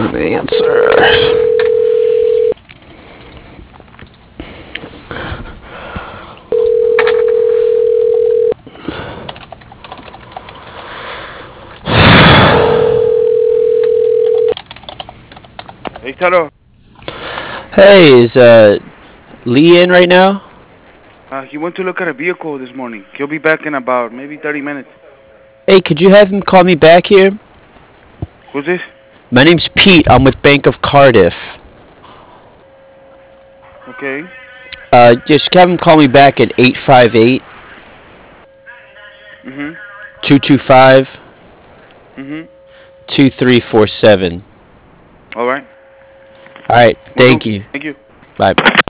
an answer. Hey, Taro. Hey, is Lee in right now? He went to look at a vehicle this morning. He'll be back in about maybe 30 minutes. Hey, could you have him call me back here? Who's this? My name's Pete. I'm with Bank of Cardiff. Okay. Just have him call me back at 858 Mhm. 225 Mhm. 2347. All right. Alright, Will do. thank you. Thank you. Bye.